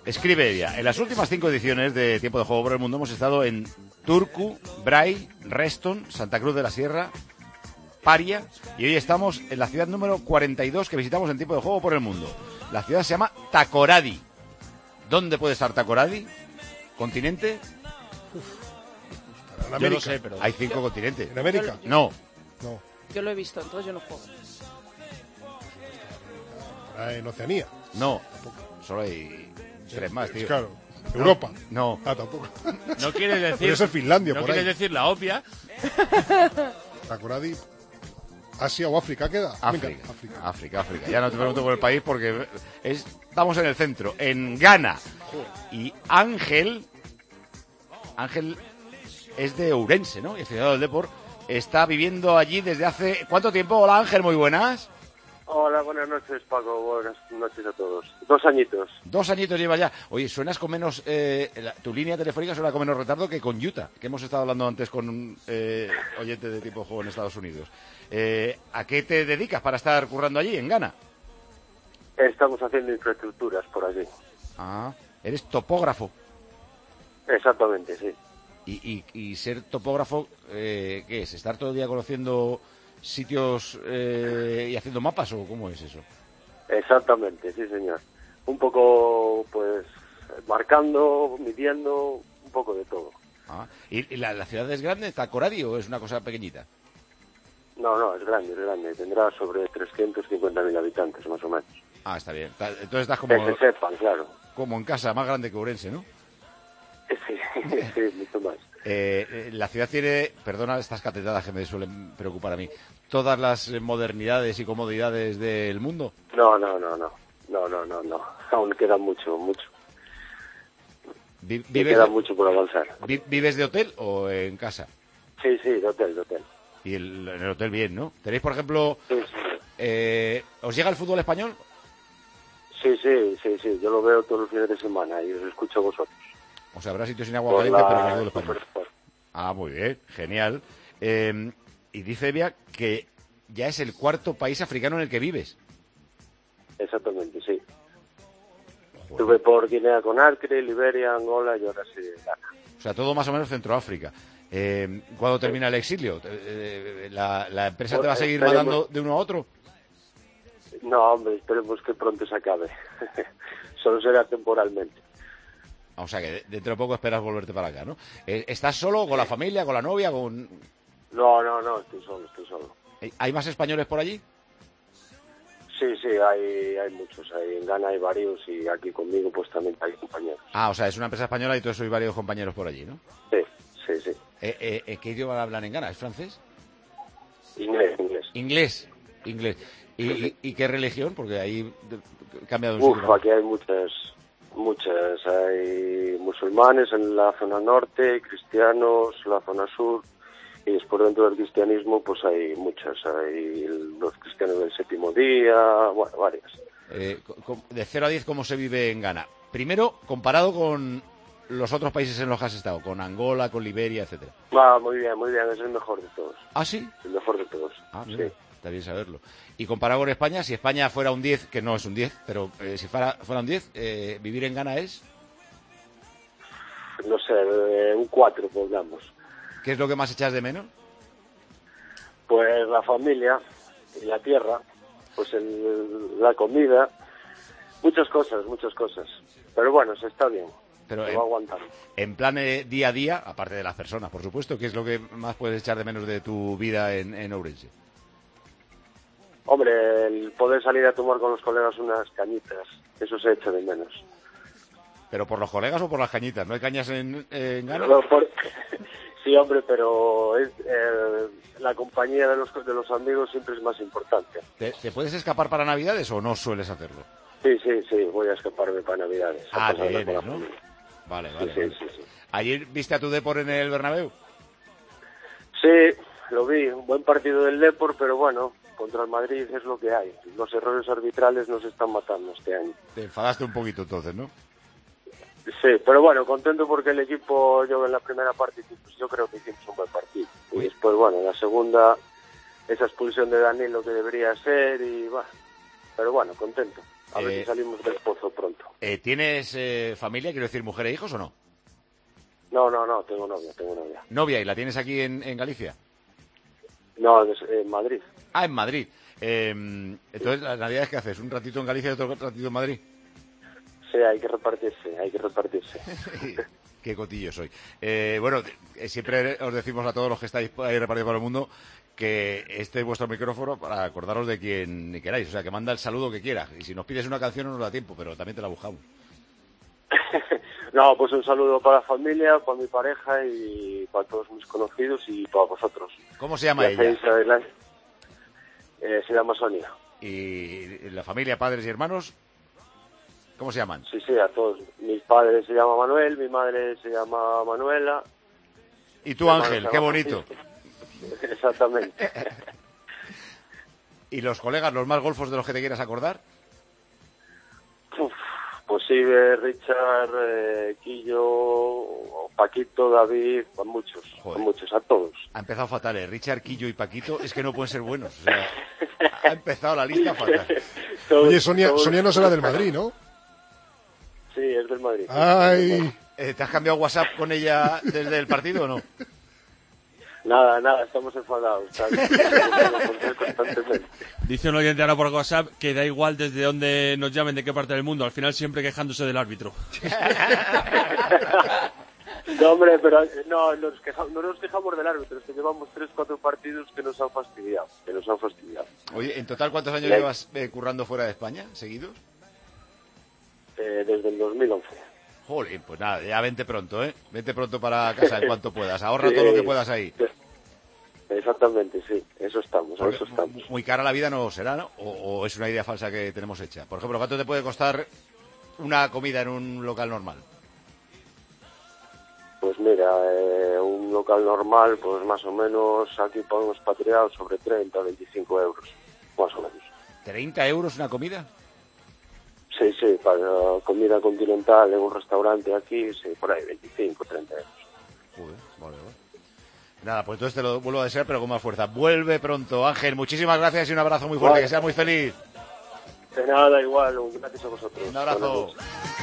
Escribe ella. En las últimas 5 ediciones de Tiempo de Juego por el Mundo hemos estado en Turku, Bray, Reston, Santa Cruz de la Sierra, Paria, y hoy estamos en la ciudad número 42 que visitamos en Tiempo de Juego por el Mundo. La ciudad se llama Takoradi. ¿Dónde puede estar Takoradi? ¿Continente? En América. Yo no sé, pero hay 5 continentes. ¿En América? No. No. Yo lo he visto, entonces yo no juego. En Oceanía. No. Solo hay 3 más, tío. Claro. Europa. No. Ah, tampoco. No quieres decir... Pero eso es Finlandia, no por quieres ahí. decir la obvia. Takoradi. ¿Asia o África queda? África. Venga, África. Ya no te pregunto por el país porque estamos en el centro, en Ghana. Y Ángel es de Ourense, ¿no? Y aficionado del deporte. Está viviendo allí desde hace... ¿Cuánto tiempo? Hola, Ángel, muy buenas. Hola, buenas noches, Paco. Buenas noches a todos. 2 añitos. 2 añitos lleva ya. Oye, suenas con menos... tu línea telefónica suena con menos retardo que con Utah, que hemos estado hablando antes con un oyente de Tipo de Juego en Estados Unidos. ¿A qué te dedicas para estar currando allí, en Ghana? Estamos haciendo infraestructuras por allí. Ah, eres topógrafo. Exactamente, sí. Y ser topógrafo, ¿qué es? ¿Estar todo el día conociendo sitios y haciendo mapas o cómo es eso? Exactamente, sí, señor. Un poco, pues, marcando, midiendo, un poco de todo. Ah, ¿y la ciudad es grande? ¿Está Takoradi o es una cosa pequeñita? No, es grande, es grande. Tendrá sobre 350.000 habitantes, más o menos. Ah, está bien. Entonces estás como... Que se sepan, claro. Como en casa, más grande que Ourense, ¿no? Sí, sí, mucho más. La ciudad tiene, perdona estas catetadas que me suelen preocupar a mí, todas las modernidades y comodidades del mundo. No. Aún queda mucho. Queda mucho por avanzar. ¿Vives de hotel o en casa? Sí, de hotel. Y en el hotel bien, ¿no? ¿Tenéis, por ejemplo, Sí. ¿os llega el fútbol español? Sí, yo lo veo todos los fines de semana y os escucho a vosotros. O sea, habrá sitios sin agua caliente, pero con fútbol español. Supersport. Ah, muy bien, genial. Y dice Evia que ya es el 4.º país africano en el que vives. Exactamente, sí. Joder. Estuve por Guinea Conakry, Liberia, Angola y ahora sí Ghana. O sea, todo más o menos Centroáfrica. ¿Cuándo termina el exilio? ¿La empresa te va a seguir mandando de uno a otro? No, hombre, esperemos que pronto se acabe. Solo será temporalmente. O sea, que dentro de poco esperas volverte para acá, ¿no? ¿Estás solo, con la familia, con la novia, con...? No, estoy solo. ¿Hay más españoles por allí? Sí, hay muchos. En Ghana hay varios y aquí conmigo pues también hay compañeros. Ah, o sea, es una empresa española y todos sois varios compañeros por allí, ¿no? Sí. ¿Qué idioma hablan en Ghana? ¿Es francés? Inglés. Inglés. ¿Y qué religión? Porque ahí cambia de un Uf, sitio. aquí hay muchas. Hay musulmanes en la zona norte, cristianos en la zona sur, y después dentro del cristianismo pues hay muchas. Hay los cristianos del séptimo día, bueno, varias. De 0 a 10, ¿cómo se vive en Ghana? Primero, comparado con los otros países en los que has estado, con Angola, con Liberia, etcétera. Muy bien, es el mejor de todos. ¿Ah, sí? El mejor de todos. Ah, sí. mira, está bien saberlo. Y comparado con España, si España fuera un 10, que no es un 10, pero si fuera un 10, ¿vivir en Ghana es? No sé, un 4, pongamos. ¿Qué es lo que más echas de menos? Pues la familia y la tierra, pues la comida, muchas cosas. Pero bueno, se está bien. Pero se va aguantando. En plan día a día, aparte de las personas, por supuesto, ¿qué es lo que más puedes echar de menos de tu vida en Ourense? Hombre, el poder salir a tomar con los colegas unas cañitas, eso se echa de menos. ¿Pero por los colegas o por las cañitas? ¿No hay cañas en Ghana? Sí, hombre, pero la compañía de los amigos siempre es más importante. ¿Te puedes escapar para Navidades o no sueles hacerlo? Sí, voy a escaparme para Navidades. Te vienes, ¿no? Vale. Sí. ¿Ayer viste a tu Depor en el Bernabéu? Sí, lo vi, un buen partido del Depor, pero bueno, contra el Madrid es lo que hay. Los errores arbitrales nos están matando este año. Te enfadaste un poquito entonces, ¿no? Sí, pero bueno, contento porque el equipo, yo en la primera parte, pues yo creo que hicimos un buen partido. Y después, bueno, en la segunda, esa expulsión de Danilo que debería ser y bueno, pero bueno, contento. A ver si salimos del pozo pronto. ¿Tienes familia, quiero decir, mujer e hijos o no? No, tengo novia. ¿Novia? ¿Y la tienes aquí en Galicia? No, en Madrid. Ah, en Madrid. Entonces, ¿las navidades qué haces? ¿Un ratito en Galicia y otro ratito en Madrid? Sí, hay que repartirse. Qué cotillo soy. Bueno, siempre os decimos a todos los que estáis ahí repartidos por el mundo que este es vuestro micrófono para acordaros de quien queráis. O sea, que manda el saludo que quiera. Y si nos pides una canción no nos da tiempo, pero también te la buscamos. No, pues un saludo para la familia, para mi pareja y para todos mis conocidos y para vosotros. ¿Cómo se llama ella? Se llama Sonia. ¿Y la familia, padres y hermanos? ¿Cómo se llaman? Sí, a todos. Mi padre se llama Manuel, mi madre se llama Manuela. Y tú, Ángel, qué bonito. Exactamente. ¿Y los colegas, los más golfos de los que te quieras acordar? Pues sí, Richard, Quillo, Paquito, David, con muchos, a todos. Ha empezado fatal, Richard, Quillo y Paquito, es que no pueden ser buenos. O sea, ha empezado la lista fatal. Oye, Sonia no será del Madrid, ¿no? Sí, es del Madrid. Ay. ¿Te has cambiado WhatsApp con ella desde el partido o no? Nada, estamos enfadados. Dice un oyente ahora por WhatsApp que da igual desde dónde nos llamen, de qué parte del mundo, al final siempre quejándose del árbitro. No, hombre, pero no nos quejamos del árbitro, es que llevamos 3-4 partidos que nos han fastidiado. Oye, ¿en total cuántos años llevas currando fuera de España, seguidos? Desde el 2011. Joder, pues nada, ya vente pronto, ¿eh? Vente pronto para casa en cuanto puedas. Ahorra todo lo que puedas ahí. Exactamente, sí. Eso estamos. Muy cara la vida no será, ¿no? ¿O es una idea falsa que tenemos hecha? Por ejemplo, ¿cuánto te puede costar una comida en un local normal? Pues mira, un local normal, pues más o menos aquí podemos patriar sobre 30 o 25 euros, más o menos. ¿30 euros una comida? Sí, para comida continental en un restaurante aquí, sí, por ahí 25, 30 euros. Joder, vale. Nada, pues entonces te lo vuelvo a desear, pero con más fuerza. Vuelve pronto, Ángel. Muchísimas gracias y un abrazo muy fuerte. Vale. Que seas muy feliz. De nada, igual. Gracias a vosotros. Un abrazo.